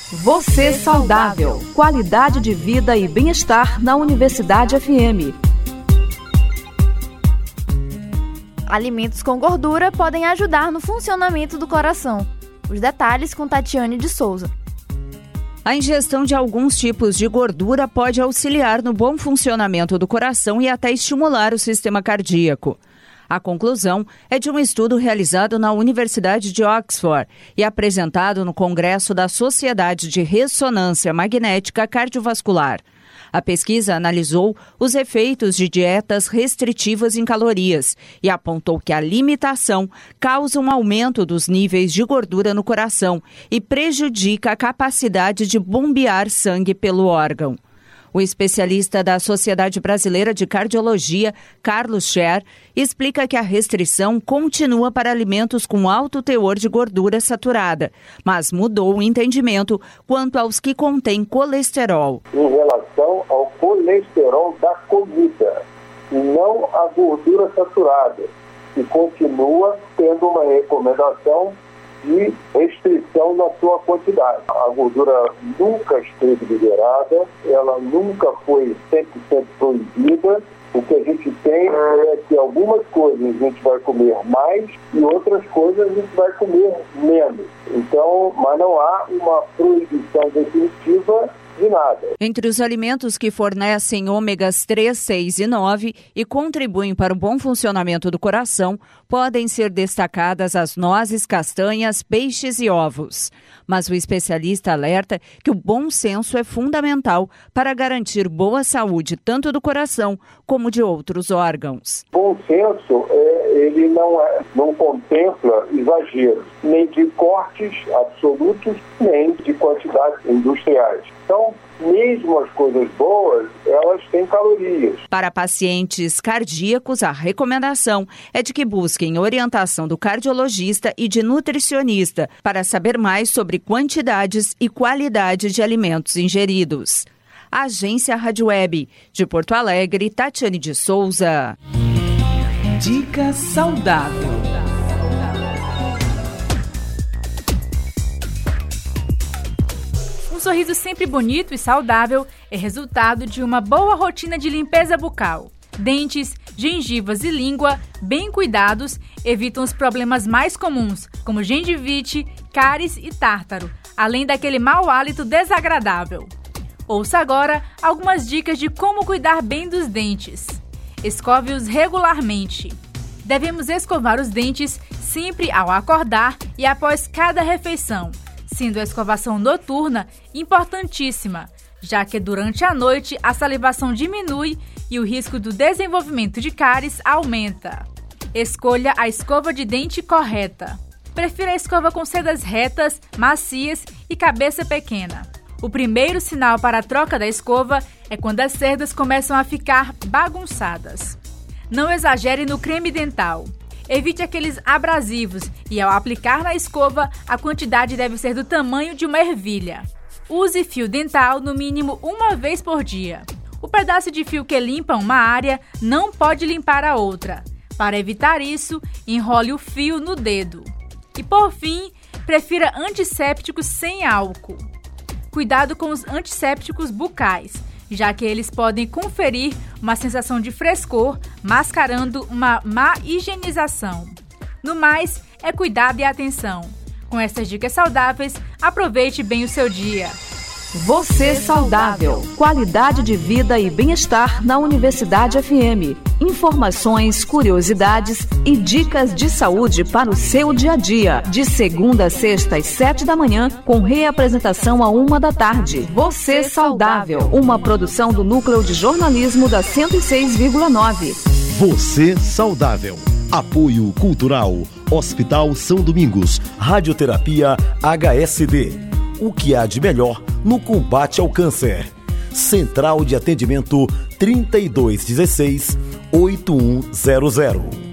Você saudável. Qualidade de vida e bem-estar na Universidade FM. Alimentos com gordura podem ajudar no funcionamento do coração. Os detalhes com Tatiane de Souza. A ingestão de alguns tipos de gordura pode auxiliar no bom funcionamento do coração e até estimular o sistema cardíaco. A conclusão é de um estudo realizado na Universidade de Oxford e apresentado no Congresso da Sociedade de Ressonância Magnética Cardiovascular. A pesquisa analisou os efeitos de dietas restritivas em calorias e apontou que a limitação causa um aumento dos níveis de gordura no coração e prejudica a capacidade de bombear sangue pelo órgão. O especialista da Sociedade Brasileira de Cardiologia, Carlos Scher, explica que a restrição continua para alimentos com alto teor de gordura saturada, mas mudou o entendimento quanto aos que contêm colesterol. Em relação ao colesterol da comida, e não a gordura saturada, que continua tendo uma recomendação de restrição na sua quantidade. A gordura nunca esteve liberada, ela nunca foi 100% proibida. O que a gente tem é que algumas coisas a gente vai comer mais e outras coisas a gente vai comer menos. Então, mas não há uma proibição definitiva de nada. Entre os alimentos que fornecem ômegas 3, 6 e 9 e contribuem para o bom funcionamento do coração, podem ser destacadas as nozes, castanhas, peixes e ovos. Mas o especialista alerta que o bom senso é fundamental para garantir boa saúde tanto do coração como de outros órgãos. Bom senso, ele não contempla exageros, nem de cortes absolutos, nem de quantidades industriais. Então, mesmo as coisas boas, elas têm calorias. Para pacientes cardíacos, a recomendação é de que busquem orientação do cardiologista e de nutricionista para saber mais sobre quantidades e qualidade de alimentos ingeridos. Agência Rádio Web, de Porto Alegre, Tatiane de Souza. Dica saudável. Um sorriso sempre bonito e saudável é resultado de uma boa rotina de limpeza bucal. Dentes, gengivas e língua, bem cuidados, evitam os problemas mais comuns, como gengivite, cáries e tártaro, além daquele mau hálito desagradável. Ouça agora algumas dicas de como cuidar bem dos dentes. Escove-os regularmente. Devemos escovar os dentes sempre ao acordar e após cada refeição, sendo a escovação noturna importantíssima, já que durante a noite a salivação diminui e o risco do desenvolvimento de cáries aumenta. Escolha a escova de dente correta. Prefira a escova com cerdas retas, macias e cabeça pequena. O primeiro sinal para a troca da escova é quando as cerdas começam a ficar bagunçadas. Não exagere no creme dental. Evite aqueles abrasivos e, ao aplicar na escova, a quantidade deve ser do tamanho de uma ervilha. Use fio dental no mínimo uma vez por dia. O pedaço de fio que limpa uma área não pode limpar a outra. Para evitar isso, enrole o fio no dedo. E, por fim, prefira antissépticos sem álcool. Cuidado com os antissépticos bucais, já que eles podem conferir uma sensação de frescor, mascarando uma má higienização. No mais, é cuidado e atenção. Com essas dicas saudáveis, aproveite bem o seu dia. Você saudável. Qualidade de vida e bem-estar na Universidade FM. Informações, curiosidades e dicas de saúde para o seu dia a dia. De segunda a sexta às 7 da manhã, com reapresentação à 1 da tarde. Você saudável. Uma produção do Núcleo de Jornalismo da 106,9. Você saudável. Apoio Cultural. Hospital São Domingos. Radioterapia HSD. O que há de melhor no combate ao câncer. Central de Atendimento 3216-8100.